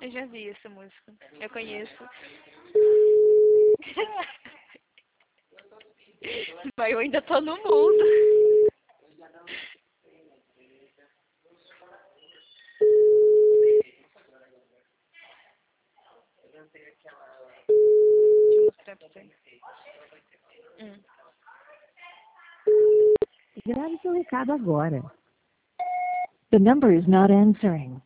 Eu já vi essa música. Eu conheço. Mas eu ainda tô no mundo. Deixa eu mostrar pra você. Grave seu recado agora. The number is not answering.